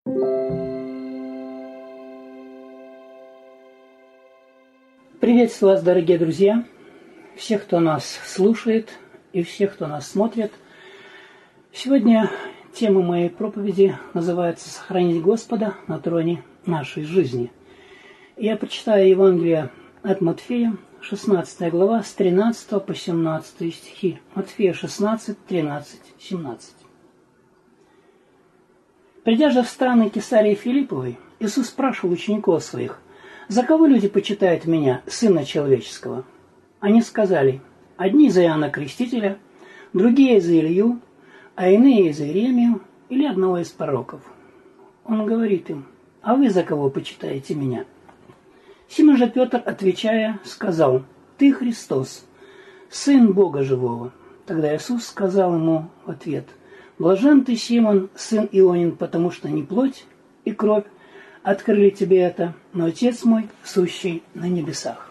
Приветствую вас, дорогие друзья, всех, кто нас слушает и всех, кто нас смотрит. Сегодня тема моей проповеди называется «Сохранить Господа на троне нашей жизни». Я прочитаю Евангелие от Матфея, 16 глава, с 13 по 17 стихи. Матфея 16, 13, 17. Придя же в страны Кесарии Филипповой, Иисус спрашивал учеников своих: «За кого люди почитают меня, Сына Человеческого?» Они сказали: «Одни за Иоанна Крестителя, другие за Илью, а иные за Иеремию или одного из пророков». Он говорит им: «А вы за кого почитаете меня?» Симон же Петр, отвечая, сказал: «Ты Христос, Сын Бога Живого». Тогда Иисус сказал ему в ответ: «Блажен ты, Симон, сын Ионин, потому что не плоть и кровь открыли тебе это, но Отец мой, сущий на небесах».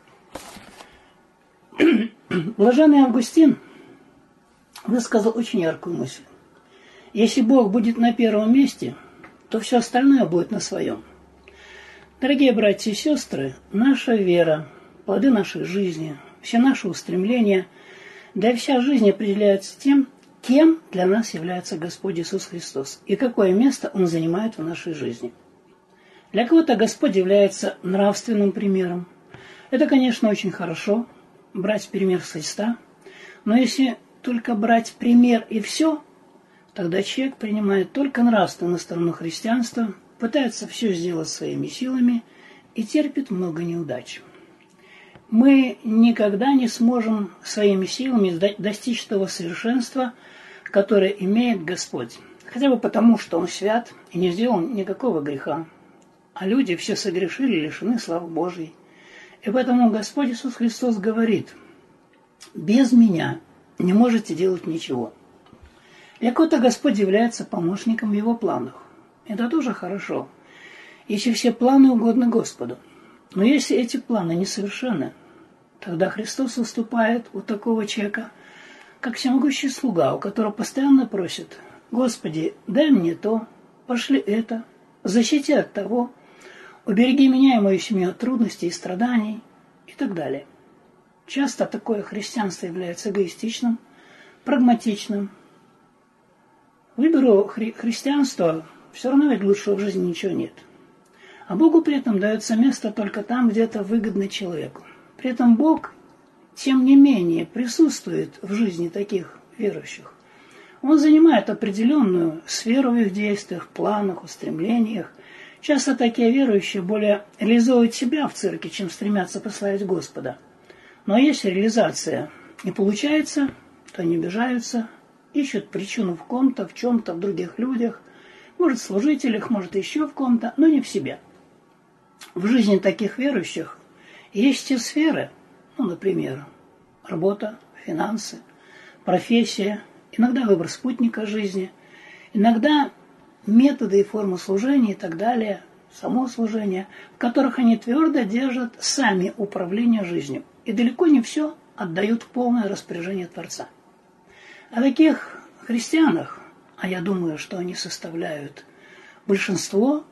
Блаженный Августин высказал очень яркую мысль. Если Бог будет на первом месте, то все остальное будет на своем. Дорогие братья и сестры, наша вера, плоды нашей жизни, все наши устремления, да и вся жизнь определяется тем, кем для нас является Господь Иисус Христос и какое место Он занимает в нашей жизни. Для кого-то Господь является нравственным примером. Это, конечно, очень хорошо, брать пример с Христа, но если только брать пример и все, тогда человек принимает только нравственную сторону христианства, пытается все сделать своими силами и терпит много неудач. Мы никогда не сможем своими силами достичь того совершенства, которое имеет Господь, хотя бы потому, что Он свят и не сделал никакого греха. А люди все согрешили и лишены славы Божьей. И поэтому Господь Иисус Христос говорит: «Без Меня не можете делать ничего». Для кого-то Господь является помощником в Его планах. Это тоже хорошо, если все планы угодны Господу. Но если эти планы несовершенны, тогда Христос выступает у такого человека, как всемогущий слуга, у которого постоянно просит: «Господи, дай мне то, пошли это, защити от того, убереги меня и мою семью от трудностей и страданий» и так далее. Часто такое христианство является эгоистичным, прагматичным. Выберу христианство, все равно ведь лучшего в жизни ничего нет. А Богу при этом дается место только там, где это выгодно человеку. При этом Бог, тем не менее, присутствует в жизни таких верующих. Он занимает определенную сферу в их действиях, планах, устремлениях. Часто такие верующие более реализуют себя в церкви, чем стремятся прославить Господа. Но если реализация не получается, то они обижаются, ищут причину в ком-то, в чем-то, в других людях, может, в служителях, может, еще в ком-то, но не в себе. В жизни таких верующих есть те сферы, например, работа, финансы, профессия, иногда выбор спутника жизни, иногда методы и формы служения и так далее, само служение, в которых они твердо держат сами управление жизнью и далеко не все отдают в полное распоряжение Творца. О таких христианах, а я думаю, что они составляют большинство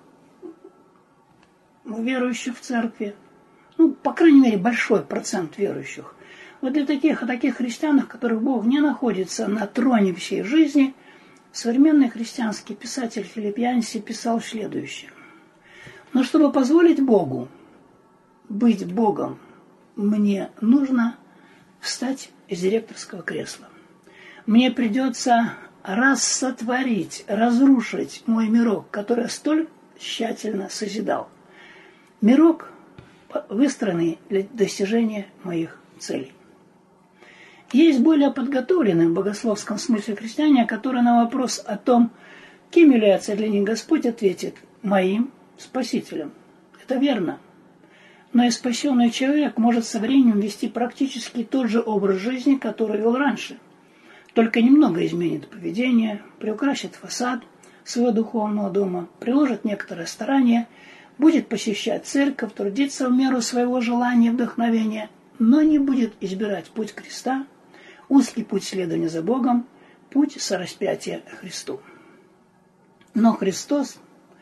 верующих в церкви, по крайней мере, большой процент верующих. Вот для о таких христианах, которых Бог не находится на троне всей жизни, современный христианский писатель Филипп Янси писал следующее: «Но чтобы позволить Богу быть Богом, мне нужно встать из директорского кресла. Мне придется рассотворить, разрушить мой мирок, который я столь тщательно созидал. Мирок, выстроенный для достижения моих целей». Есть более подготовленные в богословском смысле христиане, которые на вопрос о том, кем является для них Господь, ответит: «Моим Спасителем». Это верно. Но и спасенный человек может со временем вести практически тот же образ жизни, который вел раньше. Только немного изменит поведение, приукрасит фасад своего духовного дома, приложит некоторое старание, будет посещать церковь, трудиться в меру своего желания и вдохновения, но не будет избирать путь креста, узкий путь следования за Богом, путь сораспятия Христу. Но Христос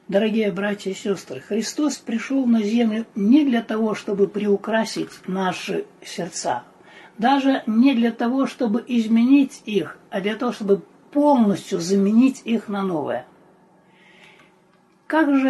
Дорогие братья и сестры, Христос пришел на землю не для того, чтобы приукрасить наши сердца, даже не для того, чтобы изменить их, а для того, чтобы полностью заменить их на новое. Каким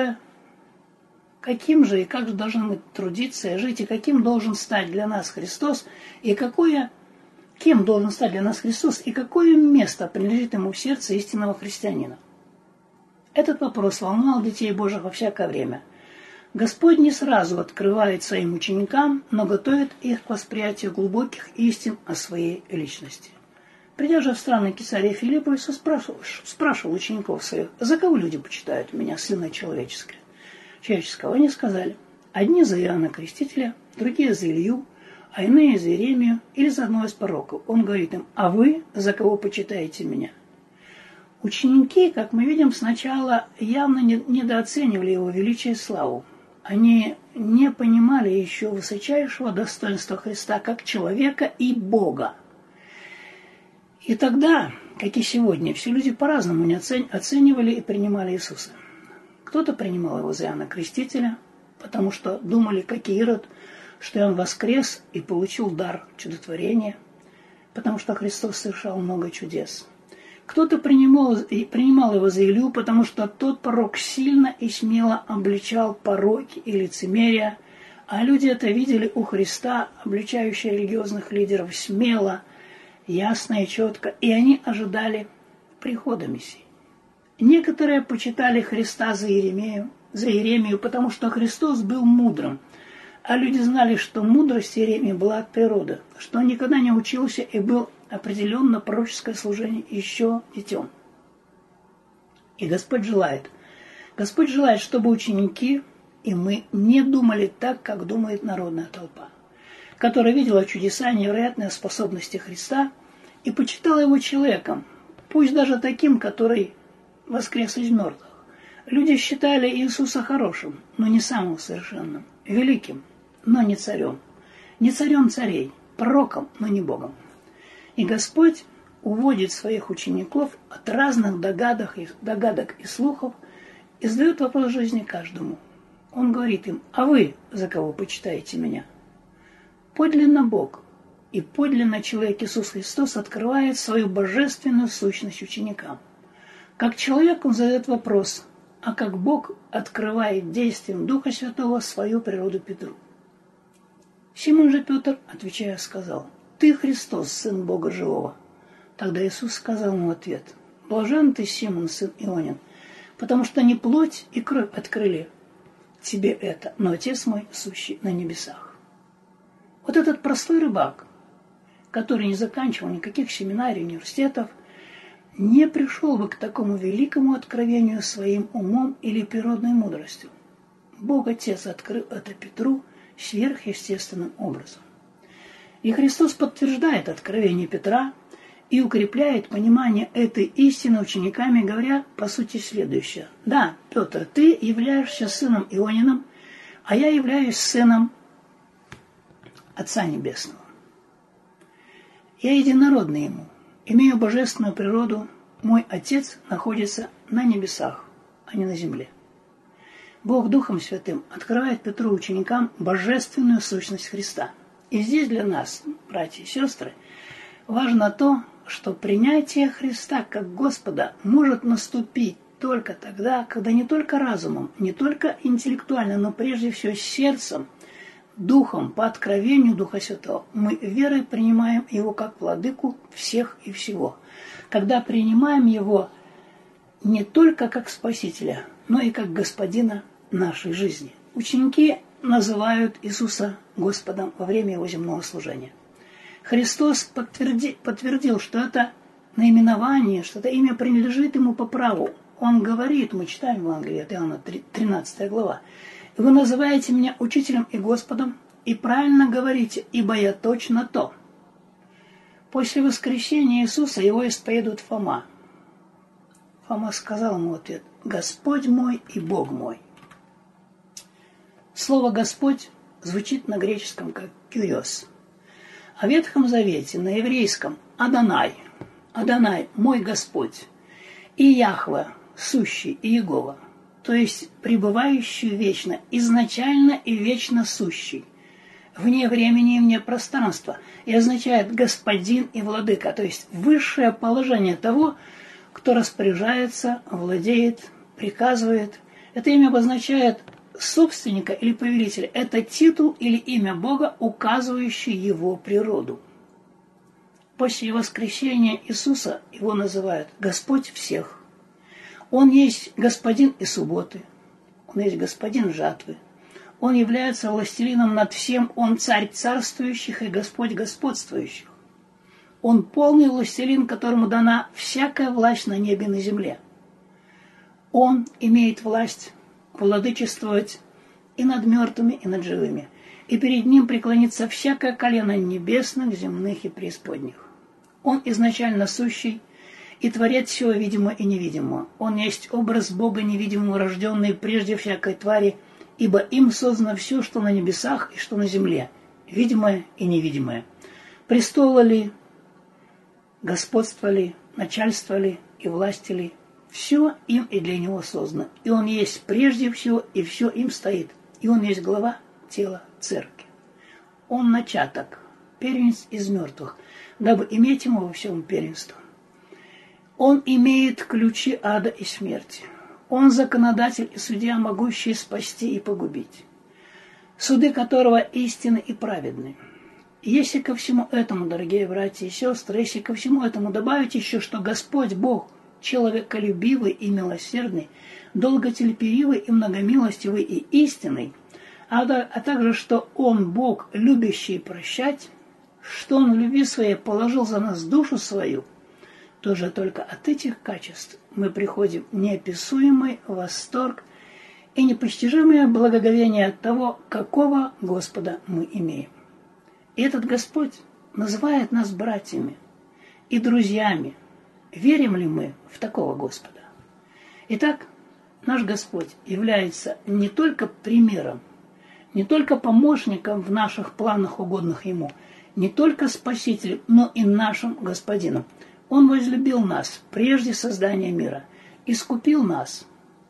же и как же должны мы трудиться и жить, и каким должен стать для нас Христос, и кем должен стать для нас Христос, и какое место принадлежит ему в сердце истинного христианина? Этот вопрос волновал детей Божьих во всякое время. Господь не сразу открывает своим ученикам, но готовит их к восприятию глубоких истин о своей личности. Придя же в страны Кесарии Филипповой, спрашивал учеников своих: «За кого люди почитают меня, Сына Человеческого?» Они сказали: одни за Иоанна Крестителя, другие за Илью, а иные за Иеремию или за одного из пророков. Он говорит им: а вы за кого почитаете меня? Ученики, как мы видим, сначала явно недооценивали его величие и славу. Они не понимали еще высочайшего достоинства Христа как человека и Бога. И тогда, как и сегодня, все люди по-разному оценивали и принимали Иисуса. Кто-то принимал его за Иоанна Крестителя, потому что думали, как Ирод, что он воскрес и получил дар чудотворения, потому что Христос совершал много чудес. Кто-то принимал его за Илью, потому что тот пророк сильно и смело обличал пороки и лицемерие, а люди это видели у Христа, обличающие религиозных лидеров смело, ясно и четко, и они ожидали прихода Мессии. Некоторые почитали Христа за Иеремию, потому что Христос был мудрым, а люди знали, что мудрость Иеремии была от природы, что он никогда не учился и был определенно пророческое служение еще детем. И Господь желает, чтобы ученики и мы не думали так, как думает народная толпа, которая видела чудеса и невероятные способности Христа и почитала его человеком, пусть даже таким, который воскрес из мертвых. Люди считали Иисуса хорошим, но не самым совершенным, великим, но не царем царей, пророком, но не Богом. И Господь уводит своих учеников от разных догадок и слухов и задает вопрос жизни каждому. Он говорит им: а вы за кого почитаете меня? Подлинно Бог и подлинно человек Иисус Христос открывает свою божественную сущность ученикам. Как человек он задает вопрос, а как Бог открывает действием Духа Святого свою природу Петру. Симон же Петр, отвечая, сказал: «Ты Христос, Сын Бога Живого». Тогда Иисус сказал ему в ответ: «Блажен ты, Симон, сын Ионин, потому что не плоть и кровь открыли тебе это, но Отец мой, сущий на небесах». Вот этот простой рыбак, который не заканчивал никаких семинарий, университетов, не пришел бы к такому великому откровению своим умом или природной мудростью. Бог Отец открыл это Петру сверхъестественным образом. И Христос подтверждает откровение Петра и укрепляет понимание этой истины учениками, говоря по сути следующее: «Да, Петр, ты являешься сыном Иониным, а я являюсь сыном Отца Небесного. Я единородный ему, имею божественную природу, мой Отец находится на небесах, а не на земле». Бог Духом Святым открывает Петру ученикам божественную сущность Христа. И здесь для нас, братья и сестры, важно то, что принятие Христа как Господа может наступить только тогда, когда не только разумом, не только интеллектуально, но прежде всего сердцем, духом, по откровению Духа Святого, мы верой принимаем Его как владыку всех и всего. Когда принимаем Его не только как Спасителя, но и как Господина нашей жизни. Ученики называют Иисуса Господом во время Его земного служения. Христос подтвердил, что это наименование, что это имя принадлежит Ему по праву. Он говорит, мы читаем в Евангелии от Иоанна, 13 глава: «Вы называете меня учителем и Господом, и правильно говорите, ибо я точно то». После воскресения Иисуса его исповедует Фома. Фома сказал ему в ответ: «Господь мой и Бог мой». Слово «Господь» звучит на греческом как «кюриос». А в Ветхом Завете на еврейском «Адонай», «Адонай» – «мой Господь», и «Яхве», «сущий» и «Иегова». то есть пребывающий вечно, изначально и вечно сущий, вне времени и вне пространства, и означает господин и владыка, то есть высшее положение того, кто распоряжается, владеет, приказывает. Это имя обозначает собственника или повелителя. Это титул или имя Бога, указывающий его природу. После воскресения Иисуса его называют Господь всех. Он есть господин и субботы, он есть господин жатвы. Он является властелином над всем, он царь царствующих и Господь господствующих. Он полный властелин, которому дана всякая власть на небе и на земле. Он имеет власть владычествовать и над мертвыми, и над живыми. И перед ним преклонится всякое колено небесных, земных и преисподних. Он изначально сущий и творец всего видимого и невидимого. Он есть образ Бога невидимого, рожденный прежде всякой твари, ибо им создано все, что на небесах и что на земле, видимое и невидимое. Престолы ли, господство ли, начальство ли и власти ли, все им и для него создано. И он есть прежде всего, и все им стоит. И он есть глава тела церкви. Он начаток, первенец из мертвых, дабы иметь ему во всем первенство. Он имеет ключи ада и смерти. Он законодатель и судья, могущий спасти и погубить, суды которого истинны и праведны. Если ко всему этому, дорогие братья и сестры, если ко всему этому добавить еще, что Господь Бог человеколюбивый и милосердный, долготерпеливый и многомилостивый и истинный, а также, что Он Бог, любящий прощать, что Он в любви Своей положил за нас душу Свою, тоже только от этих качеств мы приходим в неописуемый восторг и непостижимое благоговение от того, какого Господа мы имеем. И этот Господь называет нас братьями и друзьями. Верим ли мы в такого Господа? Итак, наш Господь является не только примером, не только помощником в наших планах, угодных Ему, не только Спасителем, но и нашим Господином. Он возлюбил нас прежде создания мира, искупил нас,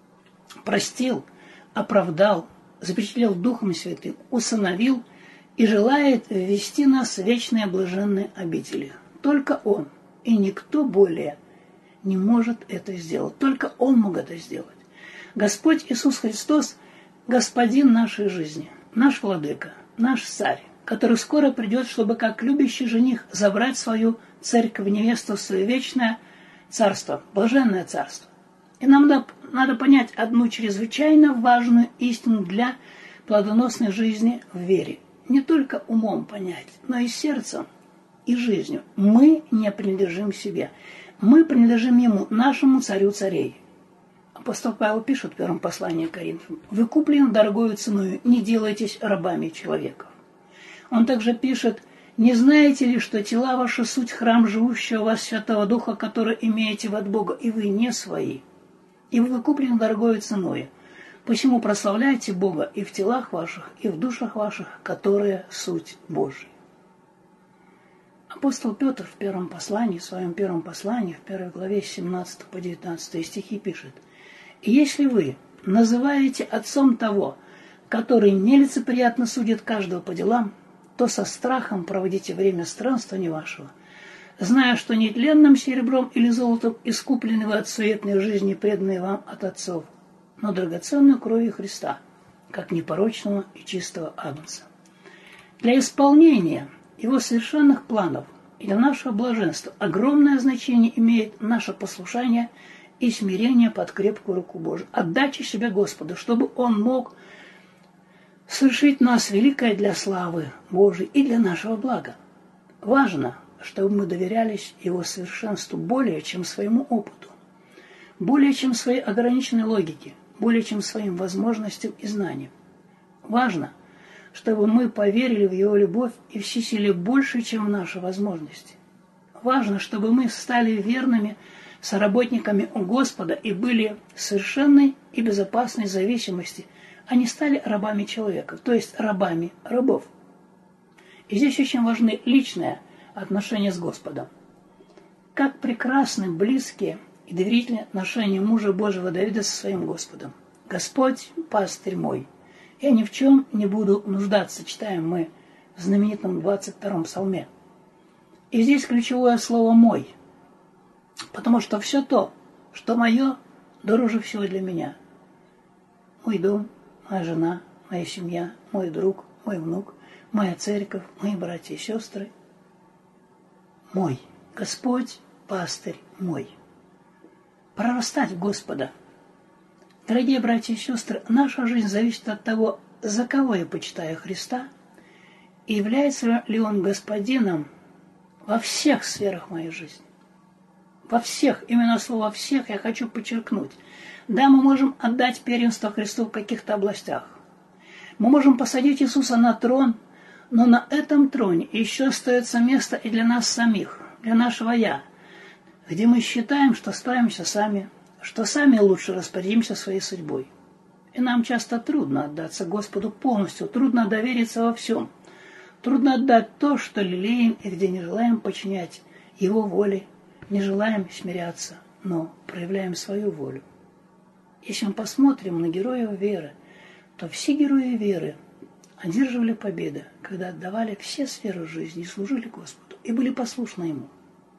простил, оправдал, запечатлел Духом Святым, усыновил и желает ввести нас в вечные блаженные обители. Только Он и никто более не может это сделать. Только Он мог это сделать. Господь Иисус Христос – Господин нашей жизни, наш Владыка, наш Царь, который скоро придет, чтобы как любящий жених забрать свою церковь, невесту в свое вечное царство, блаженное царство. И нам надо понять одну чрезвычайно важную истину для плодоносной жизни в вере. Не только умом понять, но и сердцем, и жизнью. Мы не принадлежим себе. Мы принадлежим Ему, нашему Царю царей. Апостол Павел пишет в первом послании к Коринфянам: «Вы куплены дорогою ценою, не делайтесь рабами человеков». Он также пишет: «Не знаете ли, что тела ваши суть храм живущего у вас Святого Духа, который имеете вы от Бога, и вы не свои? И вы куплены дорогою ценою. Посему прославляйте Бога и в телах ваших, и в душах ваших, которые суть Божия». Апостол Петр в своем первом послании, в 1 главе 17 по 19 стихи пишет: «И если вы называете отцом того, который нелицеприятно судит каждого по делам, то со страхом проводите время странствования вашего, зная, что нетленным серебром или золотом искуплены вы от суетной жизни, преданной вам от отцов, но драгоценную кровью Христа, как непорочного и чистого агнца. Для исполнения Его совершенных планов и для нашего блаженства огромное значение имеет наше послушание и смирение под крепкую руку Божию, отдача себя Господу, чтобы Он мог совершить нас великое для славы Божией и для нашего блага. Важно, чтобы мы доверялись Его совершенству более, чем своему опыту, более, чем своей ограниченной логике, более, чем своим возможностям и знаниям. Важно, чтобы мы поверили в Его любовь и всесилие больше, чем в наши возможности. Важно, чтобы мы стали верными соработниками у Господа и были в совершенной и безопасной зависимости, а не стали рабами человека, то есть рабами рабов. И здесь очень важны личные отношения с Господом. Как прекрасны, близкие и доверительные отношения мужа Божьего Давида со своим Господом. Господь пастырь мой, я ни в чем не буду нуждаться, читаем мы в знаменитом 22-м псалме. И здесь ключевое слово «мой», потому что все то, что мое, дороже всего для меня. Мой дом, моя жена, моя семья, мой друг, мой внук, моя церковь, мои братья и сестры. Мой, Господь, пастырь мой. Прорастать в Господа. Дорогие братья и сестры, наша жизнь зависит от того, за кого я почитаю Христа, и является ли Он Господином во всех сферах моей жизни. Во всех, именно слово «всех» я хочу подчеркнуть. Да, мы можем отдать первенство Христу в каких-то областях. Мы можем посадить Иисуса на трон, но на этом троне еще остается место и для нас самих, для нашего «я», где мы считаем, что справимся сами, что сами лучше распорядимся своей судьбой. И нам часто трудно отдаться Господу полностью, трудно довериться во всем. Трудно отдать то, что лелеем и где не желаем подчинять Его воле, не желаем смиряться, но проявляем свою волю. Если мы посмотрим на героев веры, то все герои веры одерживали победы, когда отдавали все сферы жизни и служили Господу, и были послушны Ему.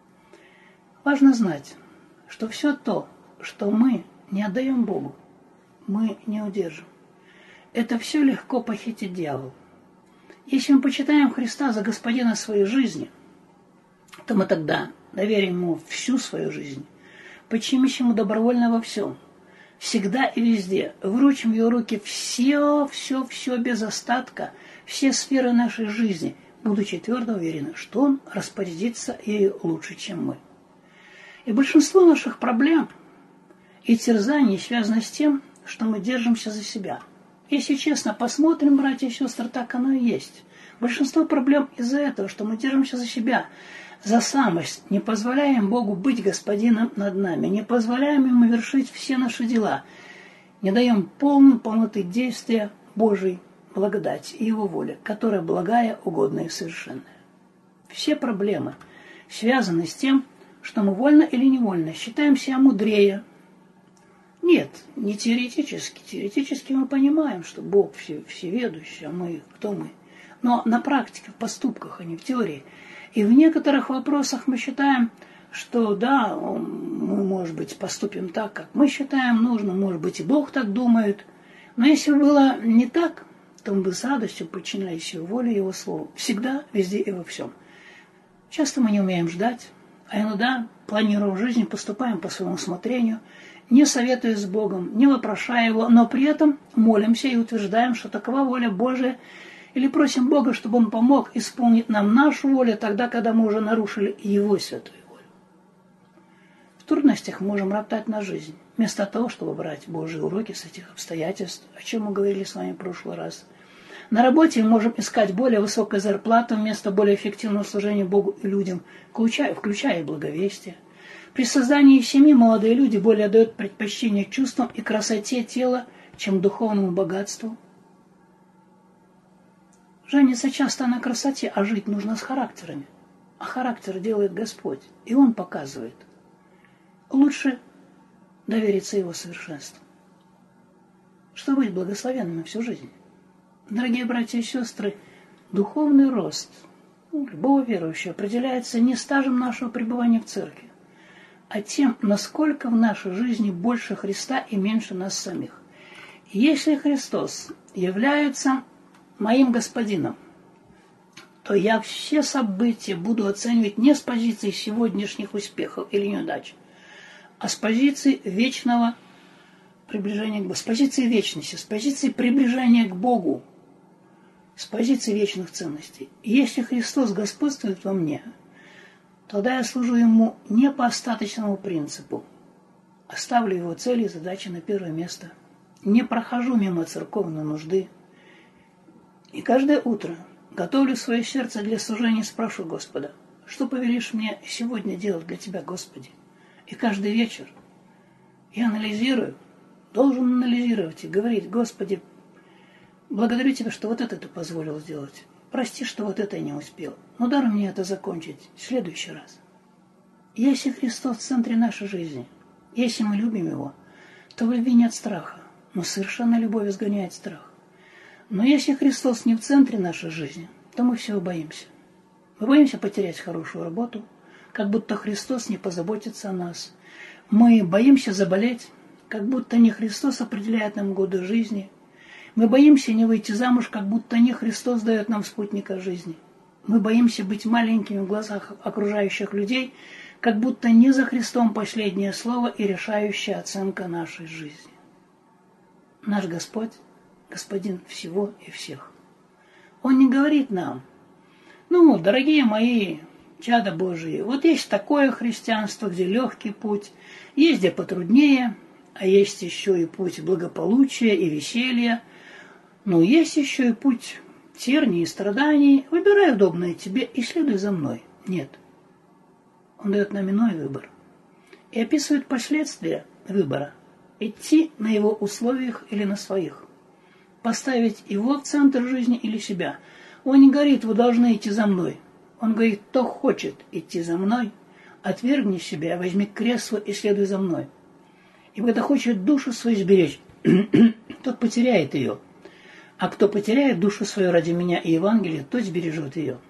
Важно знать, что все то, что мы не отдаем Богу, мы не удержим. Это все легко похитить дьявол. Если мы почитаем Христа за Господина своей жизни, то мы тогда доверим Ему всю свою жизнь, подчинимся Ему добровольно во всем, всегда и везде, вручим в Его руки все без остатка, все сферы нашей жизни, будучи твердо уверены, что Он распорядится ею лучше, чем мы. И большинство наших проблем и терзаний связано с тем, что мы держимся за себя. Если честно, посмотрим, братья и сестры, так оно и есть. Большинство проблем из-за этого, что мы держимся за себя, за самость, не позволяем Богу быть Господином над нами, не позволяем Ему вершить все наши дела, не даем полноты действия Божьей благодати и Его воли, которая благая, угодная и совершенная. Все проблемы связаны с тем, что мы вольно или невольно считаем себя мудрее. Нет, не теоретически. Теоретически мы понимаем, что Бог всеведущий, а мы кто мы. Но на практике, в поступках, а не в теории. И в некоторых вопросах мы считаем, что да, мы, может быть, поступим так, как мы считаем нужным, может быть, и Бог так думает. Но если бы было не так, то мы бы с радостью подчинялись Его воле и Его Слову. Всегда, везде и во всем. Часто мы не умеем ждать, а иногда, планируя жизнь, поступаем по своему усмотрению, не советуясь с Богом, не вопрошая Его, но при этом молимся и утверждаем, что такова воля Божия, или просим Бога, чтобы Он помог исполнить нам нашу волю тогда, когда мы уже нарушили Его святую волю. В трудностях мы можем роптать на жизнь, вместо того, чтобы брать Божьи уроки с этих обстоятельств, о чем мы говорили с вами в прошлый раз. На работе мы можем искать более высокую зарплату вместо более эффективного служения Богу и людям, включая и благовестие. При создании семьи молодые люди более отдают предпочтение чувствам и красоте тела, чем духовному богатству. Женится часто на красоте, а жить нужно с характерами. А характер делает Господь, и Он показывает. Лучше довериться Его совершенству, чтобы быть благословенным всю жизнь. Дорогие братья и сестры, духовный рост любого верующего определяется не стажем нашего пребывания в церкви, а тем, насколько в нашей жизни больше Христа и меньше нас самих. И если Христос является моим Господином, то я все события буду оценивать не с позиции сегодняшних успехов или неудач, а с позиции вечного приближения к Богу, с позиции вечности, с позиции приближения к Богу, с позиции вечных ценностей. И если Христос господствует во мне, тогда я служу Ему не по остаточному принципу, а ставлю Его цели и задачи на первое место, не прохожу мимо церковной нужды. И каждое утро готовлю свое сердце для служения и спрашиваю Господа, что повелишь мне сегодня делать для Тебя, Господи? И каждый вечер я анализирую, должен анализировать и говорить: Господи, благодарю Тебя, что вот это Ты позволил сделать. Прости, что вот это я не успел. Но дай мне это закончить в следующий раз. Если Христос в центре нашей жизни, если мы любим Его, то в любви нет страха. Но совершенно любовь изгоняет страх. Но если Христос не в центре нашей жизни, то мы всего боимся. Мы боимся потерять хорошую работу, как будто Христос не позаботится о нас. Мы боимся заболеть, как будто не Христос определяет нам годы жизни. Мы боимся не выйти замуж, как будто не Христос дает нам спутника жизни. Мы боимся быть маленькими в глазах окружающих людей, как будто не за Христом последнее слово и решающая оценка нашей жизни. Наш Господь – Господин всего и всех. Он не говорит нам: ну, дорогие мои чада Божии, вот есть такое христианство, где легкий путь, есть где потруднее, а есть еще и путь благополучия и веселья, но есть еще и путь терний и страданий. Выбирай удобное тебе и следуй за мной. Нет. Он дает нам иной выбор и описывает последствия выбора. Идти на его условиях или на своих. Поставить его в центр жизни или себя. Он не говорит: вы должны идти за мной. Он говорит: кто хочет идти за мной, отвергни себя, возьми кресло и следуй за мной. И когда хочет душу свою сберечь, тот потеряет ее. А кто потеряет душу свою ради меня и Евангелия, тот сбережет ее.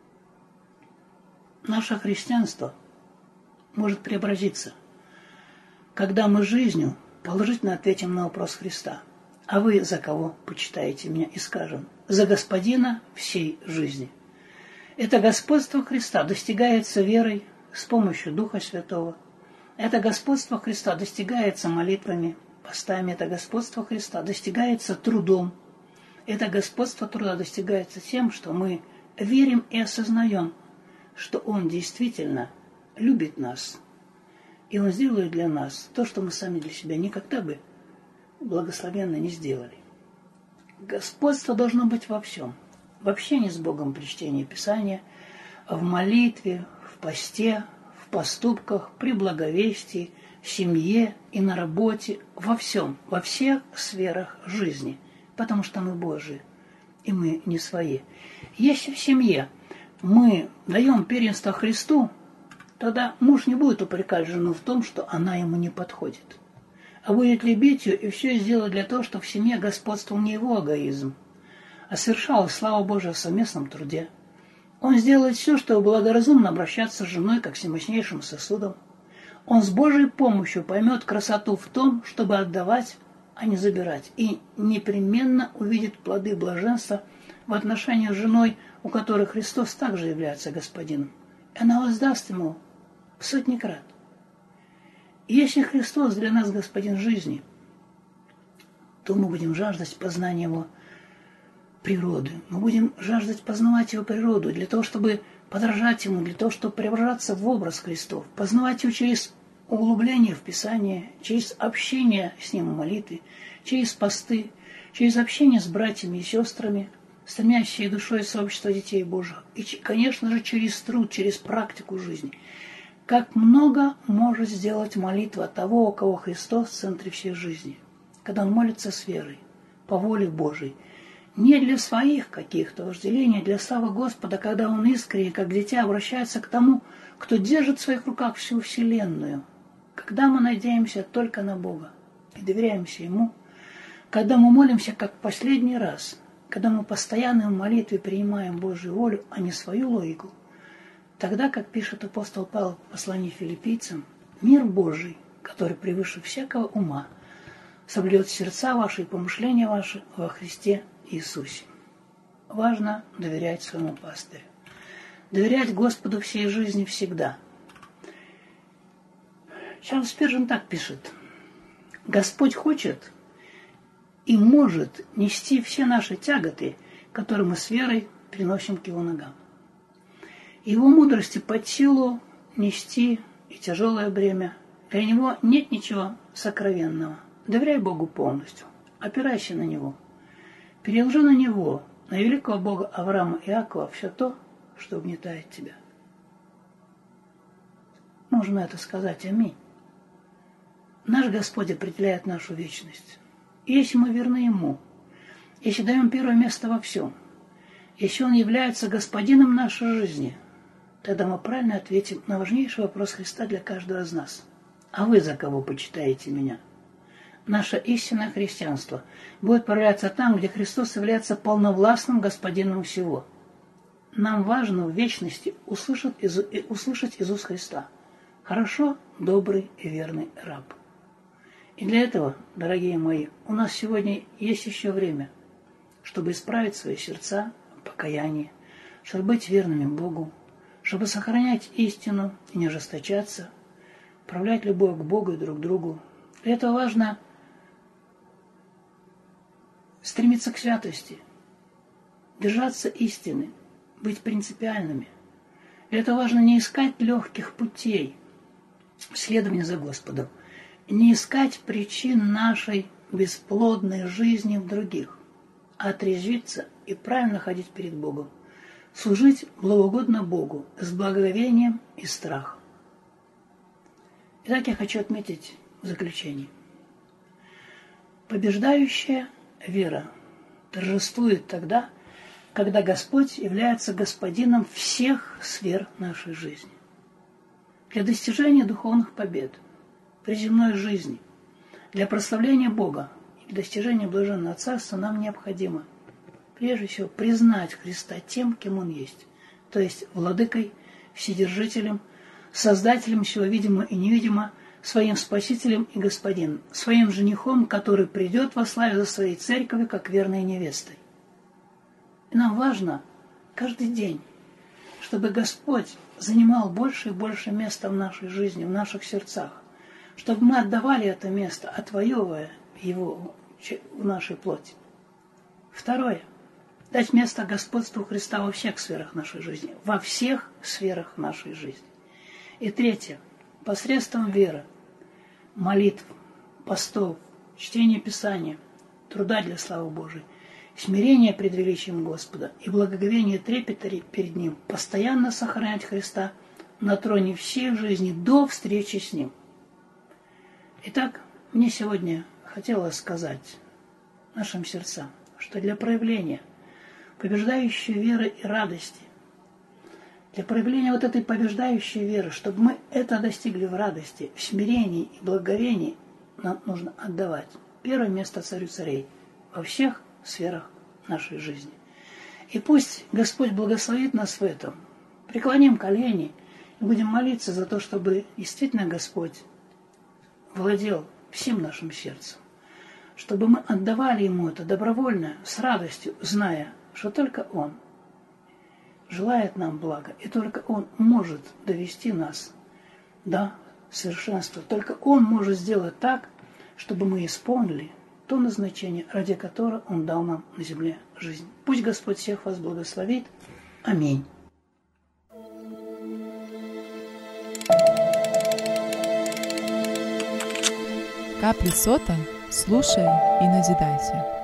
Наше христианство может преобразиться, когда мы жизнью положительно ответим на вопрос Христа: а вы за кого почитаете меня? И скажем: за Господина всей жизни. Это господство Христа достигается верой с помощью Духа Святого. Это господство Христа достигается молитвами, постами. Это господство Христа достигается трудом. Это господство труда достигается тем, что мы верим и осознаем, что Он действительно любит нас. И Он сделает для нас то, что мы сами для себя никогда бы благословенно не сделали. Господство должно быть во всем. В общении с Богом при чтении Писания, в молитве, в посте, в поступках, при благовестии, в семье и на работе, во всем, во всех сферах жизни. Потому что мы Божии, и мы не свои. Если в семье мы даем первенство Христу, тогда муж не будет упрекать жену в том, что она ему не подходит, а будет любить ее и все сделать для того, чтобы в семье господствовал не его эгоизм, а совершалась слава Божия в совместном труде. Он сделает все, чтобы благоразумно обращаться с женой как с немощнейшим сосудом. Он с Божьей помощью поймет красоту в том, чтобы отдавать, а не забирать, и непременно увидит плоды блаженства в отношениях с женой, у которой Христос также является Господином. И она воздаст ему в сотни крат. И если Христос для нас Господин жизни, то мы будем жаждать познания Его природы. Мы будем жаждать познавать Его природу для того, чтобы подражать Ему, для того, чтобы преображаться в образ Христов, познавать Его через углубление в Писание, через общение с Ним в молитве, через посты, через общение с братьями и сестрами, стремящие душой сообщества детей Божьих, и, конечно же, через труд, через практику жизни. Как много может сделать молитва того, у кого Христос в центре всей жизни, когда он молится с верой, по воле Божией, не для своих каких-то вожделений, а для славы Господа, когда он искренне, как дитя, обращается к тому, кто держит в своих руках всю вселенную, когда мы надеемся только на Бога и доверяемся Ему, когда мы молимся как в последний раз, когда мы постоянно в молитве принимаем Божью волю, а не свою логику, тогда, как пишет апостол Павел в послании филиппийцам, мир Божий, который превыше всякого ума, соблюдет сердца ваши и помышления ваши во Христе Иисусе. Важно доверять своему пастырю. Доверять Господу всей жизни всегда. Чарльз Спиржен так пишет: Господь хочет и может нести все наши тяготы, которые мы с верой приносим к Его ногам. Его мудрости под силу нести и тяжелое бремя. Для Него нет ничего сокровенного. Доверяй Богу полностью, опирайся на Него. Переложи на Него, на великого Бога Авраама и Иакова, все то, что угнетает тебя. Можно это сказать аминь. Наш Господь определяет нашу вечность. И если мы верны Ему, если даем первое место во всем, если Он является Господином нашей жизни, тогда мы правильно ответим на важнейший вопрос Христа для каждого из нас. А вы за кого почитаете меня? наше истинное христианство будет проявляться там, где Христос является полновластным господином всего. Нам важно в вечности услышать из уст Христа: «Хорошо, добрый и верный раб». И для этого, дорогие мои, у нас сегодня есть еще время, чтобы исправить свои сердца, покаяние, чтобы быть верными Богу, чтобы сохранять истину и не ожесточаться, проявлять любовь к Богу и друг к другу. Для этого важно стремиться к святости, держаться истины, быть принципиальными. Для этого важно не искать легких путей в следовании за Господом, не искать причин нашей бесплодной жизни в других, а отрезвиться и правильно ходить перед Богом, служить благоугодно Богу с благоговением и страхом. Итак, я хочу отметить в заключении: побеждающая вера торжествует тогда, когда Господь является господином всех сфер нашей жизни. Для достижения духовных побед при земной жизни, для прославления Бога и достижения блаженного царства нам необходимо прежде всего признать Христа тем, кем Он есть, то есть владыкой, вседержителем, создателем всего видимого и невидимого, своим спасителем и господином, своим женихом, который придет во славе за своей церковью, как верной невестой. И нам важно каждый день, чтобы Господь занимал больше и больше места в нашей жизни, в наших сердцах, чтобы мы отдавали это место, отвоевывая его в нашей плоти. Второе. Дать место господству Христа во всех сферах нашей жизни. Во всех сферах нашей жизни. И третье. Посредством веры, молитв, постов, чтения Писания, труда для славы Божией, смирения пред величием Господа и благоговения трепета перед Ним постоянно сохранять Христа на троне всей жизни до встречи с Ним. Итак, мне сегодня хотелось сказать нашим сердцам, что для проявления побеждающей веры и радости, для проявления вот этой побеждающей веры, чтобы мы это достигли в радости, в смирении и благоговении, нам нужно отдавать первое место Царю царей во всех сферах нашей жизни. И пусть Господь благословит нас в этом. Преклоним колени и будем молиться за то, чтобы действительно Господь владел всем нашим сердцем, чтобы мы отдавали Ему это добровольно, с радостью, зная, что только Он желает нам блага, и только Он может довести нас до совершенства. Только Он может сделать так, чтобы мы исполнили то назначение, ради которого Он дал нам на земле жизнь. Пусть Господь всех вас благословит. Аминь. Капли сота, слушай и назидайся.